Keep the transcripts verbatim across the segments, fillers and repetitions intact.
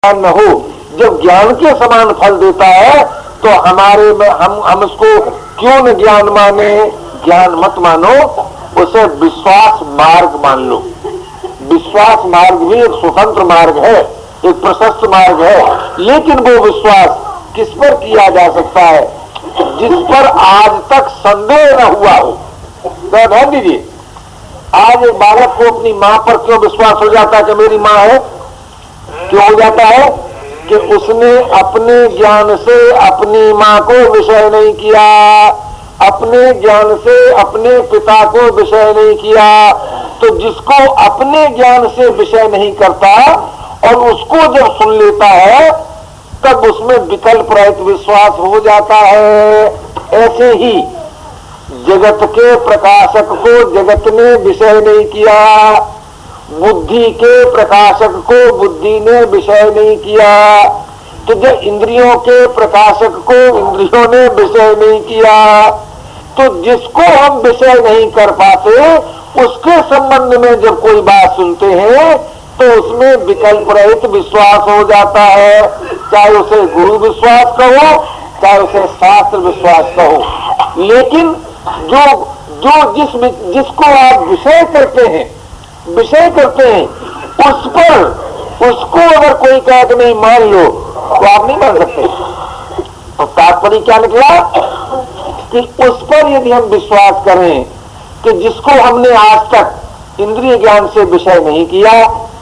न हो, जब ज्ञान के समान फल देता है तो हमारे में हम हम उसको क्यों न ज्ञान माने। ज्ञान मत मानो, उसे विश्वास मार्ग मान लो। विश्वास मार्ग भी एक स्वतंत्र मार्ग है, एक प्रशस्त मार्ग है, लेकिन वो विश्वास किस पर किया जा सकता है? जिस पर आज तक संदेह न हुआ हो। तो ध्यान दीजिए, आज एक बालक को अपनी मां पर क्यों विश्वास हो जाता है कि मेरी मां है? क्यों हो जाता है? कि उसने अपने ज्ञान से अपनी मां को विषय नहीं किया, अपने ज्ञान से अपने पिता को विषय नहीं किया। तो जिसको अपने ज्ञान से विषय नहीं करता और उसको जब सुन लेता है तब उसमें विकल्प रहित विश्वास हो जाता है। ऐसे ही जगत के प्रकाशक को जगत ने विषय नहीं किया, बुद्धि के प्रकाशक को बुद्धि ने विषय नहीं किया। तो जब इंद्रियों के प्रकाशक को इंद्रियों ने विषय नहीं किया, तो जिसको हम विषय नहीं कर पाते उसके संबंध में जब कोई बात सुनते हैं तो उसमें विकल्प रहित विश्वास हो जाता है। चाहे उसे गुरु विश्वास कहो, चाहे उसे शास्त्र विश्वास कहो। लेकिन जो जो जिस जिसको आप विषय करते हैं विषय करते हैं उस पर उसको अगर कोई कहे कि नहीं मान लो तो आप नहीं मान सकते। तो तात्पर्य क्या निकला कि उस पर यदि हम विश्वास करें कि जिसको हमने आज तक इंद्रिय ज्ञान से विषय नहीं किया,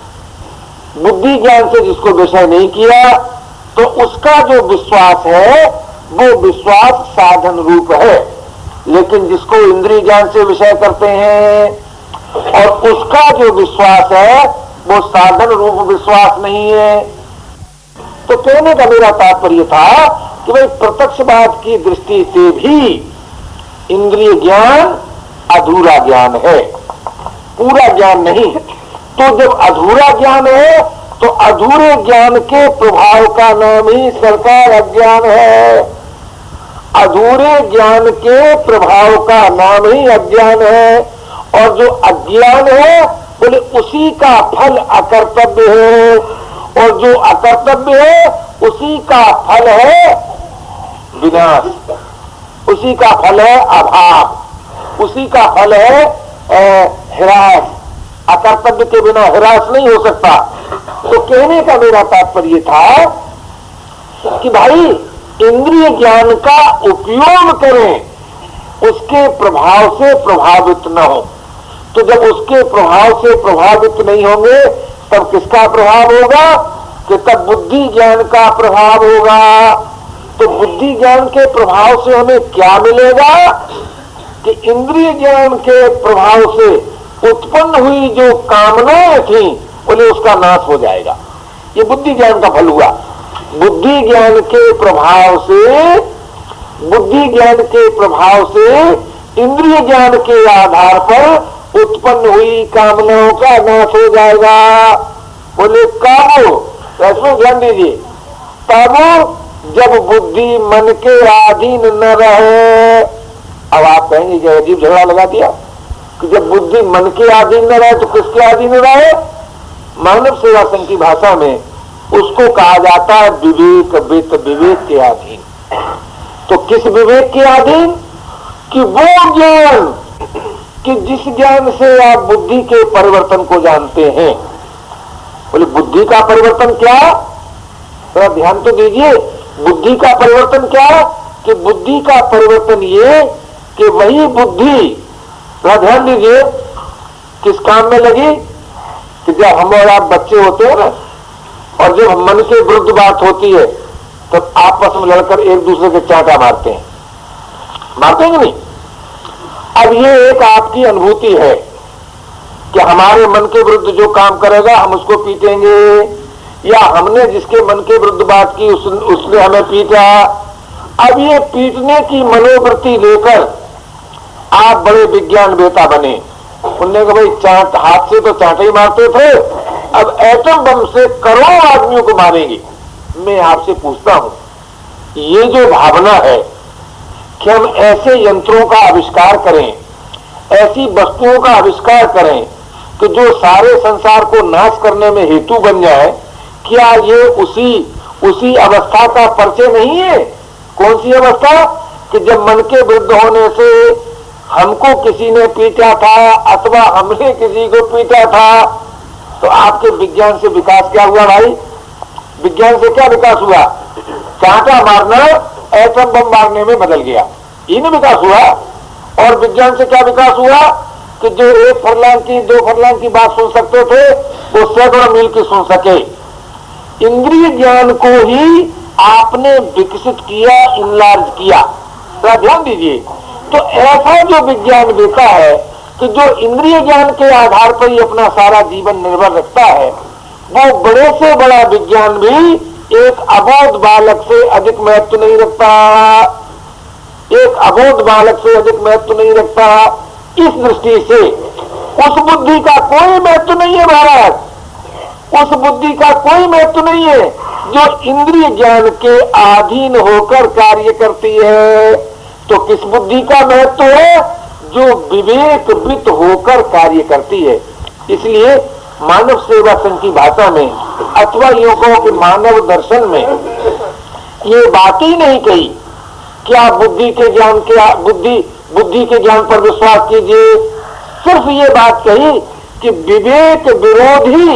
बुद्धि ज्ञान से जिसको विषय नहीं किया, तो उसका जो विश्वास है वो विश्वास साधन रूप है। लेकिन जिसको इंद्रिय ज्ञान से विषय करते हैं और उसका जो विश्वास है वो साधन रूप विश्वास नहीं है। तो कहने का मेरा तात्पर्य था कि भाई प्रत्यक्षवाद की दृष्टि से भी इंद्रिय ज्ञान अधूरा ज्ञान है, पूरा ज्ञान नहीं। तो जब अधूरा ज्ञान है तो अधूरे ज्ञान के प्रभाव का नाम ही सरकार अज्ञान है। अधूरे ज्ञान के प्रभाव का नाम ही अज्ञान है। और जो अज्ञान है बोले उसी का फल अकर्तव्य है, और जो अकर्तव्य है उसी का फल है विनाश, उसी का फल है अभाव, उसी का फल है ह्रास। अकर्तव्य के बिना ह्रास नहीं हो सकता। तो कहने का मेरा तात्पर्य था कि भाई इंद्रिय ज्ञान का उपयोग करें, उसके प्रभाव से प्रभावित न हो। तो जब उसके प्रभाव से प्रभावित नहीं होंगे तब किसका प्रभाव होगा? कि तब बुद्धि ज्ञान का प्रभाव होगा। तो बुद्धि ज्ञान के प्रभाव से हमें क्या मिलेगा? कि इंद्रिय ज्ञान के प्रभाव से उत्पन्न हुई जो कामनाएं थी बोले उसका नाश हो जाएगा। ये बुद्धि ज्ञान का फल हुआ। बुद्धि ज्ञान के प्रभाव से बुद्धि ज्ञान के प्रभाव से इंद्रिय ज्ञान के आधार पर उत्पन्न हुई कामनाओं का नाश हो जाएगा। बोले कब? इसमें ध्यान दीजिए, तब जब बुद्धि मन के अधीन न रहे। अब आप कहेंगे कि अजीब झगड़ा लगा दिया कि जब बुद्धि मन के अधीन न रहे तो किसके अधीन रहे? मानव सेवा संघ की भाषा में उसको कहा जाता है विवेक वित्त, विवेक के अधीन। तो किस विवेक के अधीन? कि वो ज्ञान कि जिस ज्ञान से आप बुद्धि के परिवर्तन को जानते हैं। बोले बुद्धि का परिवर्तन क्या? थोड़ा तो ध्यान तो दीजिए। बुद्धि का परिवर्तन क्या? कि बुद्धि का परिवर्तन ये कि वही बुद्धि, थोड़ा ध्यान दीजिए, किस काम में लगी? कि जब हम और आप बच्चे होते हैं ना, और जब मन के विरुद्ध बात होती है तो आपस में लड़कर एक दूसरे के चांटा मारते हैं, मारते हैं कि नहीं? अब ये एक आपकी अनुभूति है कि हमारे मन के विरुद्ध जो काम करेगा हम उसको पीटेंगे, या हमने जिसके मन के विरुद्ध बात की उस, उसने हमें पीटा। अब ये पीटने की मनोवृत्ति लेकर आप बड़े विज्ञान वेता बने। उनने कहा भाई चांट, हाथ से तो चांटे ही मारते थे, अब एटम बम से करोड़ों आदमियों को मारेंगे। मैं आपसे पूछता हूं, ये जो भावना है कि हम ऐसे यंत्रों का आविष्कार करें, ऐसी वस्तुओं का आविष्कार करें कि जो सारे संसार को नाश करने में हेतु बन जाए, क्या ये उसी उसी अवस्था का परिचय नहीं है? कौन सी अवस्था? कि जब मन के विरुद्ध होने से हमको किसी ने पीटा था अथवा हमने किसी को पीटा था, तो आपके विज्ञान से विकास क्या हुआ भाई? विज्ञान से क्या विकास हुआ? चांटा मारना एटम बम मारने में बदल गया, ये नहीं विकास हुआ। और विज्ञान से क्या विकास हुआ? कि जो एक फरलांग की दो फरलांग की बात सुन सकते थे वो सैकड़ों मील की सुन सके। इंद्रिय ज्ञान को ही आपने विकसित किया, इनलार्ज किया। तो ध्यान दीजिए, तो ऐसा जो विज्ञान देता है कि जो इंद्रिय ज्ञान के आधार पर ही अपना सारा जीवन निर्भर रखता है, वो बड़े से बड़ा विज्ञान भी एक अबोध बालक से अधिक महत्व नहीं रखता, एक अबोध बालक से अधिक महत्व नहीं रखता। इस दृष्टि से उस बुद्धि का कोई महत्व नहीं है महाराज, उस बुद्धि का कोई महत्व नहीं है जो इंद्रिय ज्ञान के अधीन होकर कार्य करती है। तो किस बुद्धि का महत्व है? जो विवेक वृत्त होकर कार्य करती है। इसलिए मानव सेवा संघ की भाषा में अथवा यूं कहो कि मानव दर्शन में ये बात ही नहीं कही कि आप बुद्धि के ज्ञान के बुद्धि बुद्धि के ज्ञान पर विश्वास कीजिए। सिर्फ ये बात कही कि विवेक विरोधी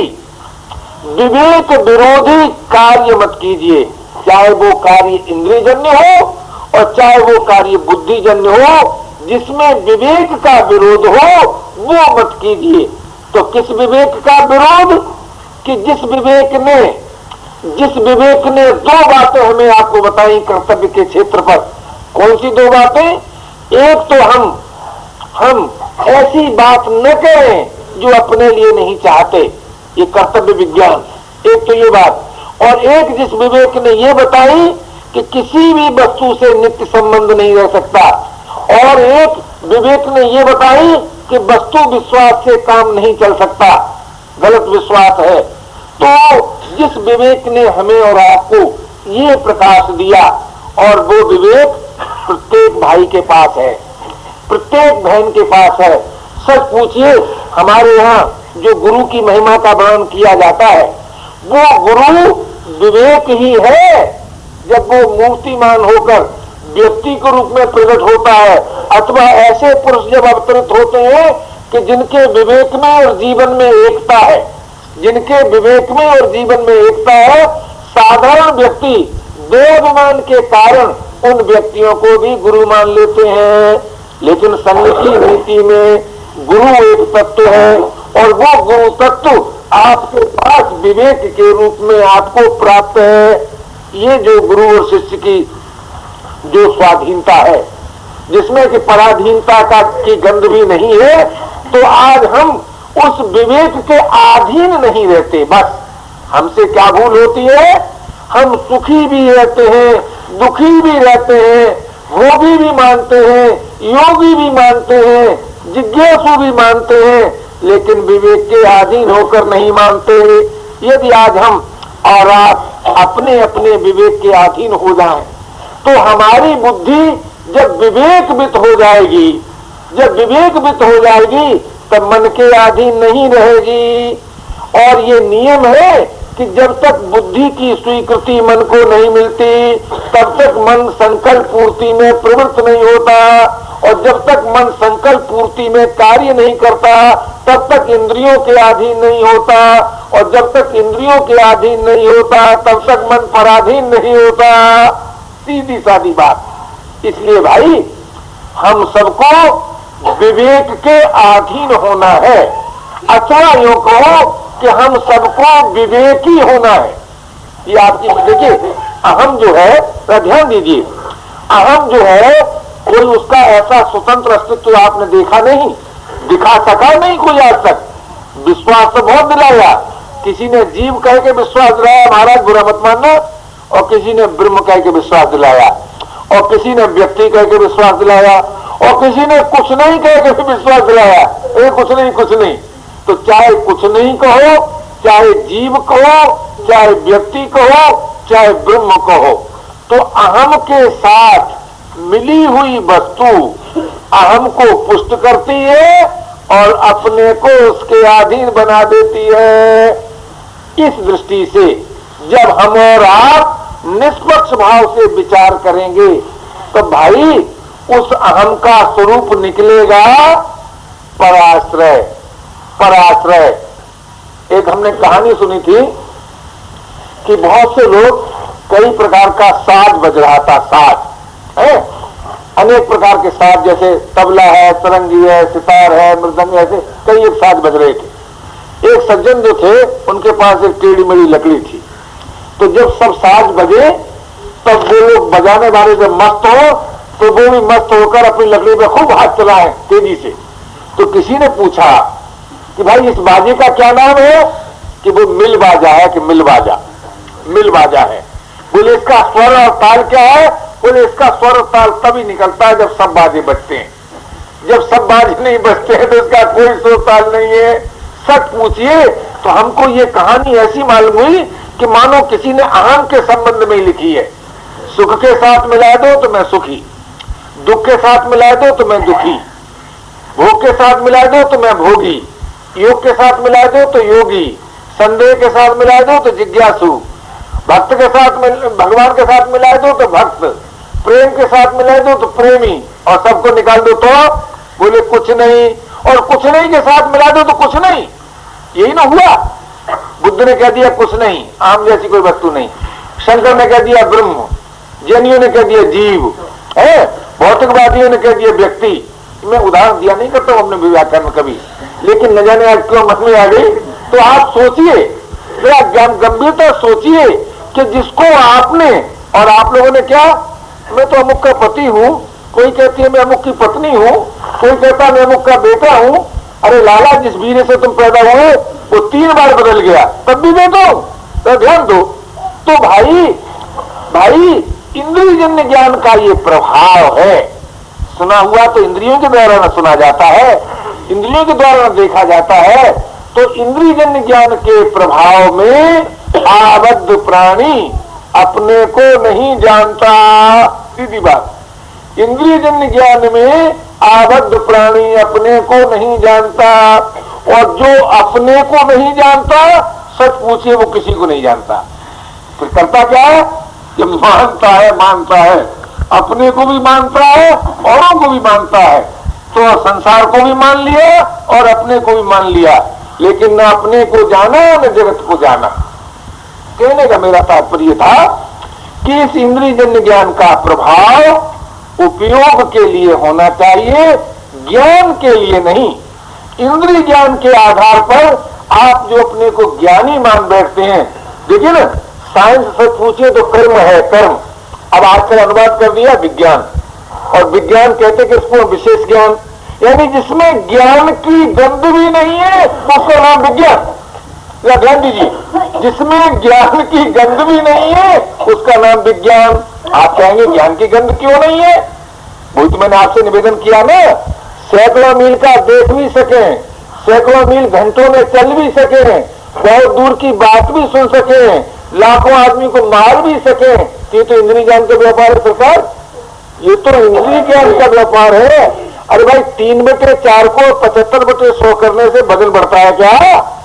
विवेक विरोधी कार्य मत कीजिए, चाहे वो कार्य इंद्रियजन्य हो और चाहे वो कार्य बुद्धिजन्य हो, जिसमें विवेक का विरोध हो वो मत कीजिए। तो किस विवेक का विरोध? कि जिस विवेक ने जिस विवेक ने दो बातें हमें आपको बताई कर्तव्य के क्षेत्र पर। कौन सी दो बातें? एक तो हम हम ऐसी बात न करें जो अपने लिए नहीं चाहते, ये कर्तव्य विज्ञान। एक तो ये बात, और एक जिस विवेक ने ये बताई कि किसी भी वस्तु से नित्य संबंध नहीं रह सकता, और एक विवेक ने ये बताई कि वस्तु विश्वास से काम नहीं चल सकता, गलत विश्वास है। तो जिस विवेक ने हमें और आपको ये प्रकाश दिया, और वो विवेक प्रत्येक भाई के पास है, प्रत्येक बहन के पास है। सच पूछिए, हमारे यहाँ जो गुरु की महिमा का वर्णन किया जाता है, वो गुरु विवेक ही है। जब वो मूर्तिमान होकर व्यक्ति के रूप में प्रकट होता है, अथवा ऐसे पुरुष जब अवतरित होते हैं कि जिनके विवेक में और जीवन में एकता है, जिनके विवेक में और जीवन में एकता है, साधारण व्यक्ति देवाभिमान के कारण उन व्यक्तियों को भी गुरु मान लेते हैं। लेकिन संघ की नीति में गुरु एक तत्व है, और वो गुरु तत्व आपके पास विवेक के रूप में आपको प्राप्त है। ये जो गुरु और शिष्य की जो स्वाधीनता है, जिसमें कि पराधीनता का की गंध भी नहीं है, तो आज हम उस विवेक के अधीन नहीं रहते। बस हमसे क्या भूल होती है? हम सुखी भी रहते हैं, दुखी भी रहते हैं, भोगी भी मानते हैं, योगी भी मानते हैं, जिज्ञासु भी मानते हैं, लेकिन विवेक के अधीन होकर नहीं मानते। यदि आज हम और आप अपने अपने विवेक के अधीन हो जाएं, तो हमारी बुद्धि जब विवेकवित हो जाएगी, जब विवेकवित हो जाएगी तब मन के अधीन नहीं रहेगी। और ये नियम है कि जब तक बुद्धि की स्वीकृति मन को नहीं मिलती, तब तक मन संकल्प पूर्ति में प्रवृत्त नहीं होता, और जब तक मन संकल्प पूर्ति में कार्य नहीं करता, तब तक इंद्रियों के अधीन नहीं होता, और जब तक इंद्रियों के अधीन नहीं होता तब तक मन पराधीन नहीं होता। सीधी सादी बात। इसलिए भाई, हम सबको विवेक के अधीन होना है, अथवा यूं कहो कि हम सबको विवेकी होना है। ये आपकी देखिए, अहम जो है, ध्यान दीजिए, अहम जो है कोई उसका ऐसा स्वतंत्र अस्तित्व आपने देखा नहीं, दिखा सका नहीं कोई आज तक। विश्वास तो बहुत दिलाया, किसी ने जीव कह के विश्वास दिलाया, महाराज बुरा मत मानना, और किसी ने ब्रह्म कह के विश्वास दिलाया, और किसी ने व्यक्ति कह के विश्वास दिलाया, और किसी ने कुछ नहीं कह के विश्वास दिलाया। ए, कुछ नहीं कुछ नहीं। तो चाहे कुछ नहीं कहो, चाहे जीव कहो, चाहे व्यक्ति कहो, चाहे ब्रह्म कहो, तो अहम के साथ मिली हुई वस्तु अहम को पुष्ट करती है और अपने को उसके अधीन बना देती है। इस दृष्टि से जब हम और आप निष्पक्ष भाव से विचार करेंगे तो भाई उस अहम का स्वरूप निकलेगा पराश्रय। पराश्रय एक हमने कहानी सुनी थी कि बहुत से लोग कई प्रकार का साज बज रहा था, साज है, अनेक प्रकार के साज, जैसे तबला है, तरंगी है, सितार है, मृदंग, ऐसे कई एक साज बज रहे थे। एक सज्जन जो थे उनके पास एक टेढ़ी मेढ़ी लकड़ी थी, तो जब सब साज बजे तब वो लोग बजाने वाले जब मस्त हो तो वो भी मस्त होकर अपनी लकड़ी पे खूब हाथ चलाए तेजी से। तो किसी ने पूछा कि भाई इस बाजे का क्या नाम है? कि वो मिल बाजा है। कि मिल बाजा, मिल बाजा है। बोले इसका स्वर और ताल क्या है? बोले इसका स्वर और ताल तभी निकलता है जब सब बाजे बजते हैं, जब सब बाजे नहीं बजते हैं तो इसका कोई स्वर ताल नहीं है। सच पूछिए तो हमको ये कहानी ऐसी मालूम हुई कि मानो किसी ने अहम के संबंध में लिखी है। सुख के साथ मिला दो तो मैं सुखी, दुख के साथ मिला दो तो मैं दुखी, भोग के साथ मिला दो तो मैं भोगी, योग के साथ मिला दो तो योगी, संदेह के साथ मिला दो तो जिज्ञासु, भक्त के साथ भगवान के साथ मिला दो तो भक्त, प्रेम के साथ मिला दो तो प्रेमी, और सबको निकाल दो तो बोले कुछ नहीं, और कुछ नहीं के साथ मिला दो तो कुछ नहीं। यही ना हुआ। बुद्ध ने कह दिया कुछ नहीं, आम जैसी कोई वस्तु नहीं। शंकर ने कह दिया ब्रह्म, जैनियों ने कह दिया जीव है, भौतिकवादियों ने कह दिया व्यक्ति। मैं उदाहरण दिया नहीं करता हूं अपने व्याख्यान में कभी, लेकिन न जाने आज क्यों मन में आ गई। तो आप सोचिए, जरा गंभीरता सोचिए कि जिसको आपने और आप लोगों ने क्या, मैं तो अमुक का पति हूं, कोई कहती है मैं अमुक की पत्नी हूं, कोई कहता मैं अमुक का बेटा हूं। अरे लाला, जिस वीर से तुम पैदा हुए वो तीन बार बदल गया, तब भी दे दो, तो ध्यान दो। तो भाई भाई इंद्रियजन्य ज्ञान का ये प्रभाव है। सुना हुआ तो इंद्रियों के द्वारा न सुना जाता है, इंद्रियों के द्वारा न देखा जाता है। तो इंद्रियजन्य ज्ञान के प्रभाव में आबद्ध प्राणी अपने को नहीं जानता। सीधी बात, इंद्रियजन्य ज्ञान में आबद्ध प्राणी अपने को नहीं जानता, और जो अपने को नहीं जानता सच पूछिए वो किसी को नहीं जानता। फिर करता क्या है कि मानता है मानता है अपने को भी मानता है, औरों को भी मानता है। तो संसार को भी मान लिया और अपने को भी मान लिया, लेकिन न अपने को जाना न जगत को जाना। कहने का मेरा तात्पर्य था कि इस इंद्रियजन्य ज्ञान का प्रभाव उपयोग के लिए होना चाहिए, ज्ञान के लिए नहीं। इंद्रिय ज्ञान के आधार पर आप जो अपने को ज्ञानी मान बैठते हैं, देखिए ना, साइंस से पूछिए तो कर्म है, कर्म। अब आजकल अनुवाद कर दिया विज्ञान, और विज्ञान कहते कि उसको विशेष ज्ञान, यानी जिसमें ज्ञान की गंध भी नहीं है उसका नाम विज्ञान। या ध्यान दीजिए, जिसमें ज्ञान की गंध भी नहीं है उसका नाम विज्ञान। आप कहेंगे ज्ञान की गंध क्यों नहीं है? वही तो मैंने आपसे निवेदन किया ना, सैकड़ों मील का देख भी सके, सैकड़ों मील घंटों में चल भी सके, बहुत दूर की बात भी सुन सके, लाखों आदमी को मार भी सके। ये तो इंद्रिय ज्ञान का व्यापार है सरकार, ये तो इंद्रिय ज्ञान का व्यापार है। अरे भाई, तीन बटे चार को पचहत्तर बटे सौ करने से वजन बढ़ता है क्या?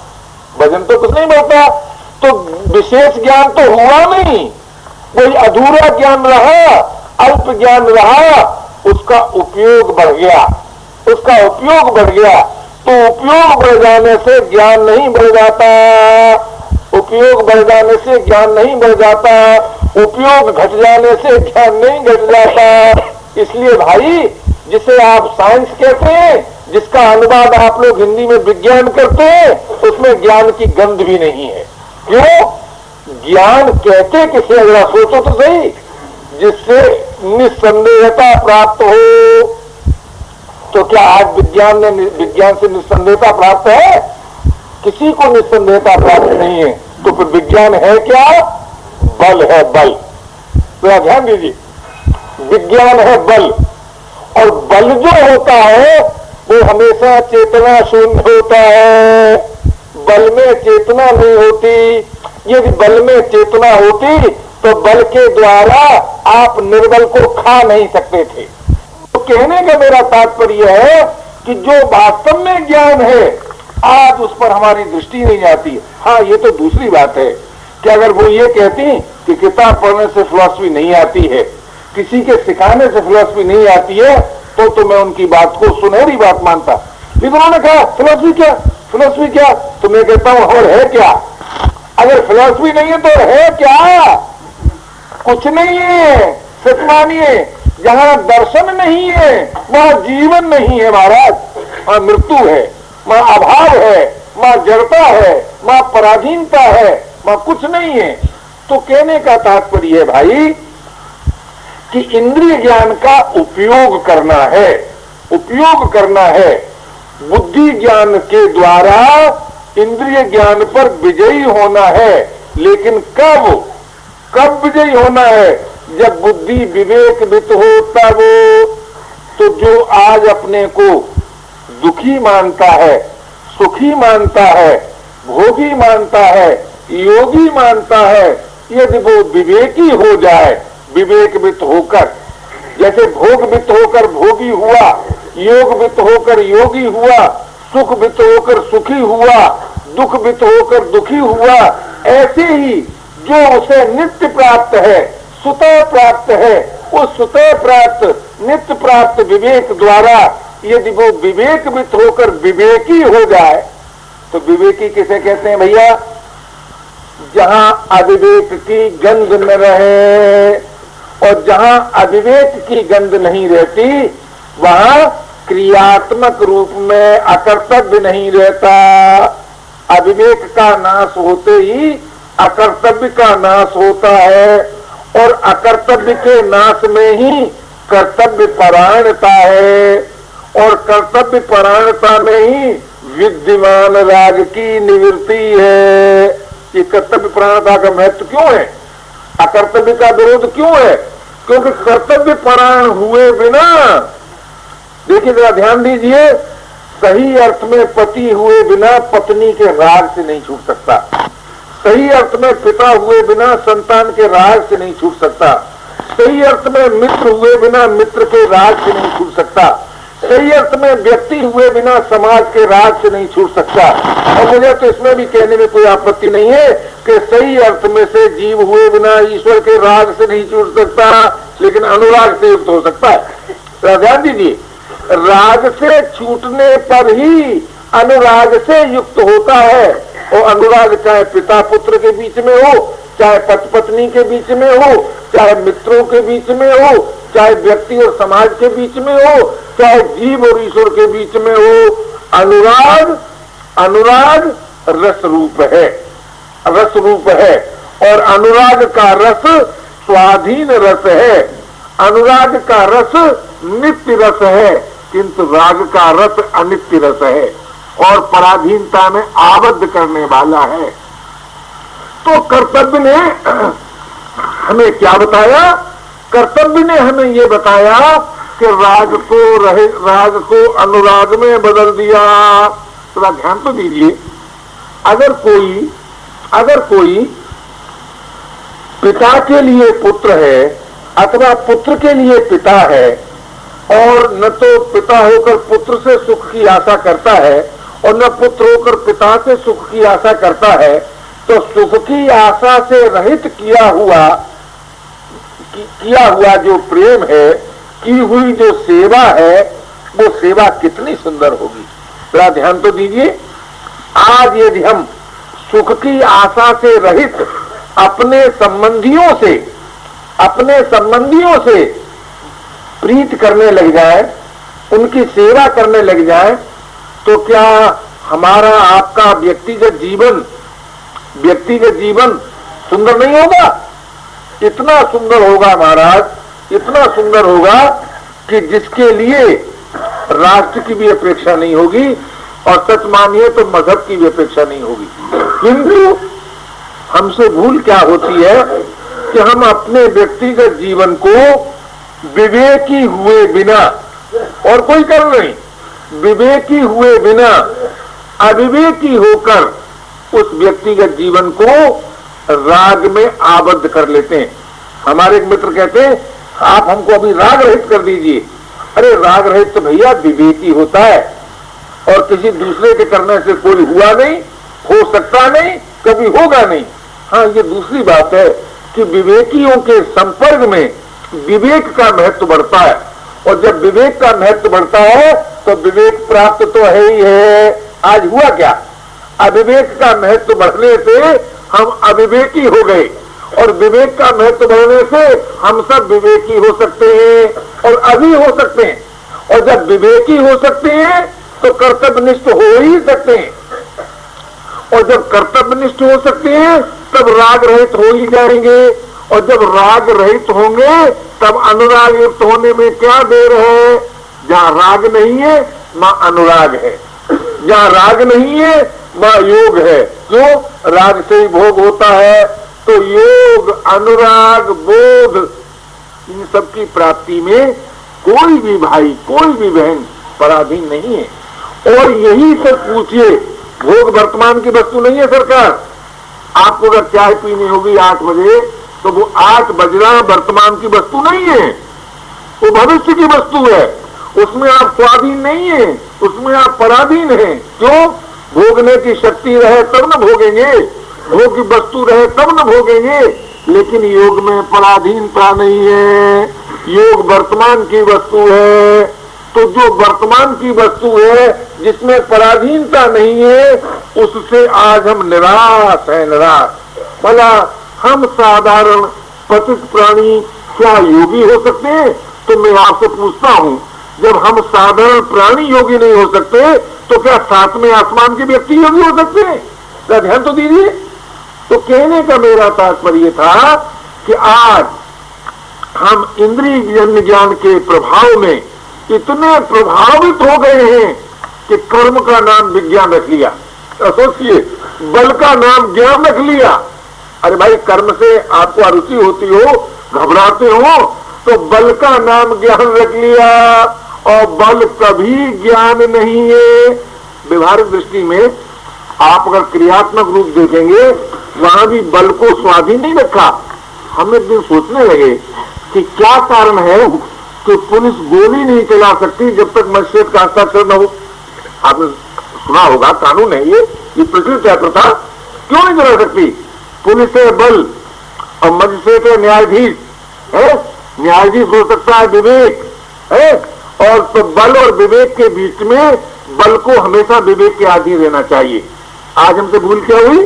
वजन तो कुछ नहीं बढ़ता। तो विशेष ज्ञान तो हुआ नहीं, कोई अधूरा ज्ञान रहा, अल्प ज्ञान रहा, उसका उपयोग बढ़ गया, उसका उपयोग बढ़ गया। तो उपयोग बढ़ जाने से ज्ञान नहीं बढ़ जाता, उपयोग बढ़ जाने से ज्ञान नहीं बढ़ जाता, उपयोग घट जाने से ज्ञान नहीं घट जाता। इसलिए भाई, जिसे आप साइंस कहते हैं, जिसका अनुवाद आप लोग हिंदी में विज्ञान करते हैं, उसमें ज्ञान की गंध भी नहीं है। क्यों? ज्ञान कहते किसे, अगर सोचो तो सही, जिससे निस्संदेहता प्राप्त हो। तो क्या आज विज्ञान ने विज्ञान से निस्संदेहता प्राप्त है? किसी को निस्संदेहता प्राप्त नहीं है। तो फिर विज्ञान है क्या? बल है, बल। तो ध्यान दीजिए, विज्ञान है बल, और बल जो होता है वो हमेशा चेतना शून्य होता है। बल में चेतना नहीं होती। यदि बल में चेतना होती तो बल के द्वारा आप निर्बल को खा नहीं सकते थे। तो कहने का मेरा तात्पर्य है कि जो वास्तव में ज्ञान है, आज उस पर हमारी दृष्टि नहीं जाती। हाँ, ये तो दूसरी बात है, कि अगर वो ये कहती कि किताब पढ़ने से फिलॉसफी नहीं आती है, किसी के सिखाने से फिलॉसफी नहीं आती है, तो तो मैं उनकी बात को सुनहरी बात मानता। लेकिन उन्होंने कहा फिलॉसफी क्या, फिलॉसफी क्या, तो मैं कहता हूं और है क्या? अगर फिलॉसफी नहीं है तो है क्या? कुछ नहीं है। सच मानिए, जहां दर्शन नहीं है वहां जीवन नहीं है महाराज, वहां मृत्यु है, वहां अभाव है, वहां जड़ता है, वहां पराधीनता है, वहां कुछ नहीं है। तो कहने का तात्पर्य है भाई कि इंद्रिय ज्ञान का उपयोग करना है, उपयोग करना है, बुद्धि ज्ञान के द्वारा इंद्रिय ज्ञान पर विजयी होना है। लेकिन कब कब विजयी होना है? जब बुद्धि विवेक वित हो तब। तो जो आज अपने को दुखी मानता है, सुखी मानता है, भोगी मानता है, योगी मानता है, यदि वो विवेकी हो जाए, विवेक वित होकर, जैसे भोग वित होकर भोगी हुआ, योग वित होकर योगी हुआ, सुख वित होकर सुखी हुआ, दुख वित होकर दुखी हुआ, ऐसे ही जो उसे नित्य प्राप्त है, सुतः प्राप्त है, उस सुतः प्राप्त नित्य प्राप्त विवेक द्वारा यदि वो विवेक वित होकर विवेकी हो जाए, तो विवेकी किसे कहते हैं भैया? जहां अविवेक की गंध न रहे, और जहां अविवेक की गंध नहीं रहती वहां क्रियात्मक रूप में अकर्तव्य नहीं रहता। अविवेक का नाश होते ही अकर्तव्य का नाश होता है, और अकर्तव्य के नाश में ही कर्तव्य परायणता है, और कर्तव्य परायणता में ही विद्यमान राग की निवृत्ति है। ये कर्तव्य परायणता का महत्व क्यों है? अकर्तव्य का विरोध क्यों है? क्योंकि कर्तव्य परायण हुए बिना, देखिए जरा ध्यान दीजिए, सही अर्थ में पति हुए बिना पत्नी के राग से नहीं छूट सकता, सही अर्थ में पिता हुए बिना संतान के राग से नहीं छूट सकता, सही अर्थ में मित्र हुए बिना मित्र के राग से नहीं छूट सकता, सही अर्थ में व्यक्ति हुए बिना समाज के राग से नहीं छूट सकता। और मुझे तो इसमें भी कहने में कोई आपत्ति नहीं है कि सही अर्थ में से जीव हुए बिना ईश्वर के राग से नहीं छूट सकता, लेकिन अनुराग से युक्त हो सकता है। ध्यान दीजिए, राग से छूटने पर ही अनुराग से युक्त होता है, और अनुराग चाहे पिता पुत्र के बीच में हो, चाहे पति पत्नी के बीच में हो, चाहे मित्रों के बीच में हो, चाहे व्यक्ति और समाज के बीच में हो, चाहे जीव और ईश्वर के बीच में हो, अनुराग अनुराग रस रूप है, रस रूप है। और अनुराग का रस स्वाधीन रस है, अनुराग का रस नित्य रस है, किंतु राग का रस अनित्य रस है और पराधीनता में आबद्ध करने वाला है। तो कर्तव्य ने हमें क्या बताया? कर्तव्य ने हमें ये बताया कि राग को रहे, राग को अनुराग में बदल दिया। थोड़ा ध्यान तो दीजिए, अगर कोई अगर कोई पिता के लिए पुत्र है अथवा पुत्र के लिए पिता है, और न तो पिता होकर पुत्र से सुख की आशा करता है और न पुत्र होकर पिता से सुख की आशा करता है, तो सुख की आशा से रहित किया हुआ कि, किया हुआ जो प्रेम है, की हुई जो सेवा है, वो सेवा कितनी सुंदर होगी। जरा ध्यान तो दीजिए, आज यदि हम सुख की आशा से रहित अपने संबंधियों से अपने संबंधियों से प्रीत करने लग जाए, उनकी सेवा करने लग जाए, तो क्या हमारा आपका व्यक्तिगत जीवन व्यक्तिगत जीवन सुंदर नहीं होगा? इतना सुंदर होगा महाराज, इतना सुंदर होगा कि जिसके लिए राष्ट्र की भी अपेक्षा नहीं होगी, और सच मानिए तो मजहब की भी अपेक्षा नहीं होगी। किंतु हमसे भूल क्या होती है कि हम अपने व्यक्तिगत जीवन को विवेकी हुए बिना, और कोई कर नहीं, विवेकी हुए बिना अविवेकी होकर उस व्यक्तिगत जीवन को राग में आबद्ध कर लेते हैं। हमारे एक मित्र कहते हैं, आप हमको अभी राग रहित कर दीजिए। अरे राग रहित तो भैया विवेकी होता है, और किसी दूसरे के करने से कोई हुआ नहीं, हो सकता नहीं, कभी होगा नहीं। हाँ, ये दूसरी बात है कि विवेकियों के संपर्क में विवेक का महत्व बढ़ता है, और जब विवेक का महत्व बढ़ता है तो विवेक प्राप्त तो है ही है। आज हुआ क्या, अविवेक का महत्व बढ़ने से हम अविवेकी हो गए, और विवेक का महत्व बढ़ने से हम सब विवेकी हो सकते हैं और अभी हो सकते हैं, और जब विवेकी हो सकते हैं तो कर्तव्यनिष्ठ हो ही सकते हैं, और जब कर्तव्यनिष्ठ हो सकते हैं तब राग रहित हो ही जाएंगे, और जब राग रहित होंगे तब अनुराग युक्त होने में क्या देर है। जहां राग नहीं है वहां अनुराग है, जहां राग नहीं है वहां योग है। क्यों, राग से ही भोग होता है, तो योग अनुराग बोध इन सब की प्राप्ति में कोई भी भाई कोई भी बहन पराधीन नहीं है। और यही सब पूछिए, भोग वर्तमान की वस्तु नहीं है सरकार। आपको अगर चाय पीनी होगी आठ बजे तो वो आठ बजना वर्तमान की वस्तु नहीं है, वो भविष्य की वस्तु है। उसमें आप स्वाधीन नहीं है, उसमें आप पराधीन हैं। क्यों, भोगने की शक्ति रहे तब न भोगेंगे, भोग की वस्तु रहे तब न भोगेंगे। लेकिन योग में पराधीनता नहीं है, योग वर्तमान की वस्तु है। तो जो वर्तमान की वस्तु है जिसमें पराधीनता नहीं है उससे आज हम निराश है, निराश। भला हम साधारण पतित प्राणी क्या योगी हो सकते हैं? तो मैं आपसे पूछता हूं, जब हम साधारण प्राणी योगी नहीं हो सकते तो क्या सातवें आसमान के व्यक्ति योगी हो सकते हैं? ध्यान तो दीजिए। तो कहने का मेरा तात्पर्य था कि आज हम इंद्रिय ज्ञान के प्रभाव में इतने प्रभावित हो गए हैं कि कर्म का नाम विज्ञान रख लिया। सोचिए, बल का नाम ज्ञान रख लिया। अरे भाई, कर्म से आपको अरुचि होती हो, घबराते हो, तो बल का नाम ज्ञान रख लिया, और बल कभी ज्ञान नहीं है। व्यवहारिक दृष्टि में आप अगर क्रियात्मक रूप देखेंगे वहां भी बल को स्वाधीन नहीं रखा। हम एक दिन सोचने लगे कि क्या कारण है कि पुलिस गोली नहीं चला सकती जब तक मजिस्ट्रेट का हस्ताक्षर न हो। आपने सुना होगा, कानून है ये ये प्रचलित है प्रथा। क्यों नहीं चला सकती? पुलिस है बल और मजिस्ट्रेट है न्यायाधीश है। न्यायाधीश हो सकता है विवेक है, और तो बल और विवेक के बीच में बल को हमेशा विवेक के अधीन रहना चाहिए। आज हमसे भूल क्या हुई?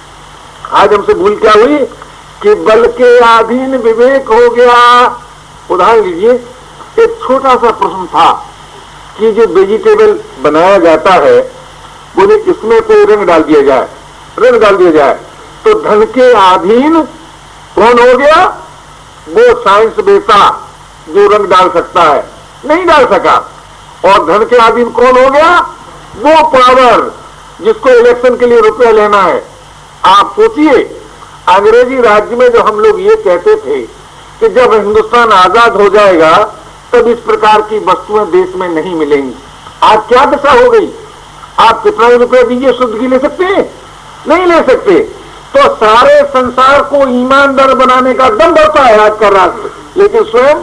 आज हमसे भूल क्या हुई कि बल के अधीन विवेक हो गया। उदाहरण लीजिए, एक छोटा सा प्रश्न था कि जो वेजिटेबल बनाया जाता है बोले इसमें कोई रंग डाल दिया जाए, रंग डाल दिया जाए तो धन के अधीन कौन हो गया? वो साइंस बेटा जो रंग डाल सकता है, नहीं डाल सका। और धन के अधीन कौन हो गया? वो पावर जिसको इलेक्शन के लिए रुपया लेना है। आप सोचिए, अंग्रेजी राज्य में जो हम लोग ये कहते थे कि जब हिंदुस्तान आजाद हो जाएगा तब इस प्रकार की वस्तुएं देश में नहीं मिलेंगी। आज क्या दशा हो गई? आप कितना रुपया दीजिए शुद्ध की ले सकते हैं? नहीं ले सकते। तो सारे संसार को ईमानदार बनाने का दम बढ़ता है आज का राष्ट्र, लेकिन स्वयं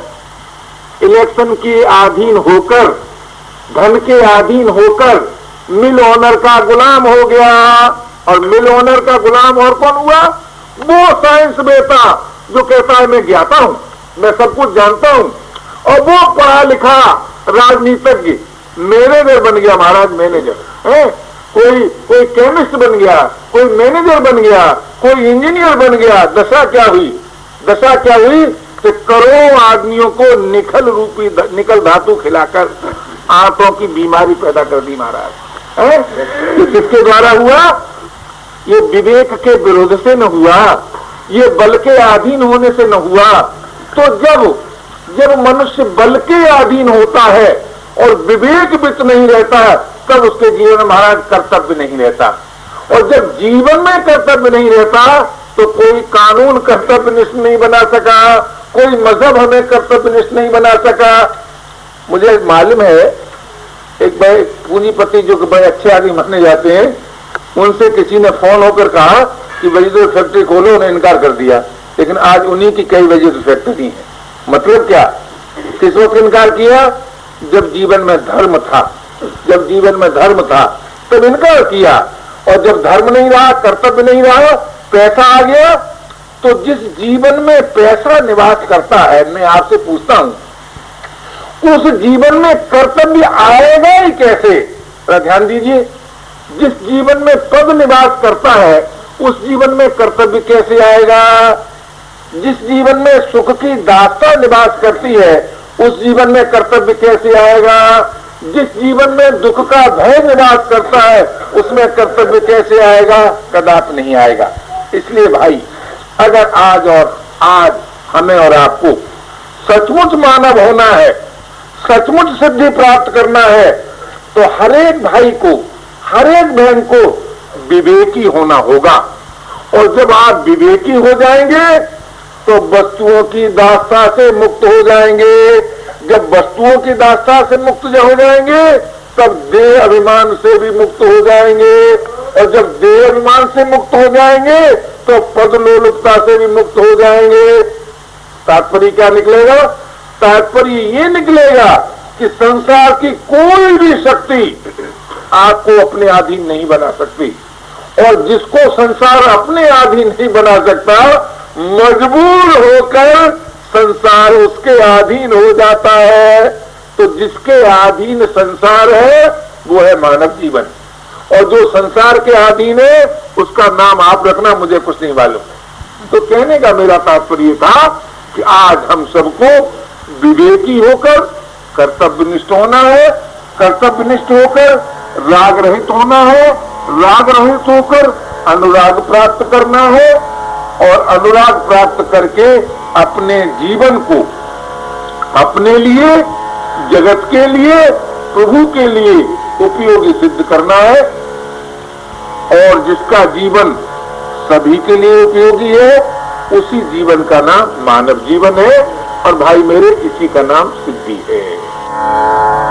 इलेक्शन के अधीन होकर, धन के अधीन होकर मिल ओनर का गुलाम हो गया। और मिल ओनर का गुलाम और कौन हुआ? वो साइंस बेटा जो कहता है मैं ज्ञाता हूं, मैं सब कुछ जानता हूं, और वो पढ़ा लिखा राजनीतिज्ञ मैनेजर बन गया। महाराज मैनेजर है, कोई कोई केमिस्ट बन गया, कोई मैनेजर बन गया, कोई इंजीनियर बन गया। दशा क्या हुई? दशा क्या हुई कि करोड़ों आदमियों को निकल रूपी निकल धातु खिलाकर आंतों की बीमारी पैदा कर दी महाराज। है ये किसके द्वारा हुआ? ये विवेक के विरोध से न हुआ, ये बल के अधीन होने से न हुआ। तो जब जब मनुष्य बल के अधीन होता है और विवेक वित्त नहीं रहता है तब उसके जीवन में महाराज कर्तव्य नहीं रहता। और जब जीवन में कर्तव्य नहीं रहता तो कोई कानून कर्तव्यनिष्ठ नहीं बना सका, कोई मजहब हमें कर्तव्यनिष्ठ नहीं बना सका। मुझे मालूम है एक भाई पूंजीपति जो बड़े अच्छे आदमी माने जाते हैं, उनसे किसी ने फोन होकर कहा कि भाई तो फैक्ट्री खोलो, उन्होंने इनकार कर दिया। लेकिन आज उन्हीं की कई वजह से फैक्ट्री है। मतलब क्या? किस वक्त इनकार किया? जब जीवन में धर्म था, जब जीवन में धर्म था तब इनकार किया। और जब धर्म नहीं रहा, कर्तव्य नहीं रहा, पैसा आ गया, तो जिस जीवन में पैसा निवास करता है, मैं आपसे पूछता हूं, उस जीवन में कर्तव्य आएगा ही कैसे? ध्यान दीजिए, जिस जीवन में पद निवास करता है उस जीवन में कर्तव्य कैसे आएगा? जिस जीवन में सुख की दास्ता निवास करती है उस जीवन में कर्तव्य कैसे आएगा? जिस जीवन में दुख का भय निवास करता है उसमें कर्तव्य कैसे आएगा? कदापि नहीं आएगा। इसलिए भाई, अगर आज और आज हमें और आपको सचमुच मानव होना है, सचमुच सिद्धि प्राप्त करना है, तो हर एक भाई को, हर एक बहन को विवेकी होना होगा। और जब आप विवेकी हो जाएंगे तो वस्तुओं की दास्ता से मुक्त हो जाएंगे। जब वस्तुओं की दास्ता से मुक्त हो जाएंगे तब देह अभिमान से भी मुक्त हो जाएंगे, और जब देह अभिमान से मुक्त हो जाएंगे तो पद लोलुपता से भी मुक्त हो जाएंगे। तात्पर्य क्या निकलेगा? तात्पर्य ये निकलेगा कि संसार की कोई भी शक्ति आपको अपने अधीन नहीं बना सकती, और जिसको संसार अपने अधीन नहीं बना सकता, मजबूर होकर संसार उसके अधीन हो जाता है। तो जिसके अधीन संसार है वो है मानव जीवन, और जो संसार के अधीन है उसका नाम आप रखना, मुझे कुछ नहीं मालूम। तो कहने का मेरा तात्पर्य था कि आज हम सबको विवेकी होकर कर्तव्यनिष्ठ होना है, कर्तव्यनिष्ठ होकर राग रहित होना है, राग रहित होकर अनुराग प्राप्त करना है, और अनुराग प्राप्त करके अपने जीवन को अपने लिए, जगत के लिए, प्रभु के लिए उपयोगी सिद्ध करना है। और जिसका जीवन सभी के लिए उपयोगी है उसी जीवन का नाम मानव जीवन है, और भाई मेरे इसी का नाम सिद्धि है।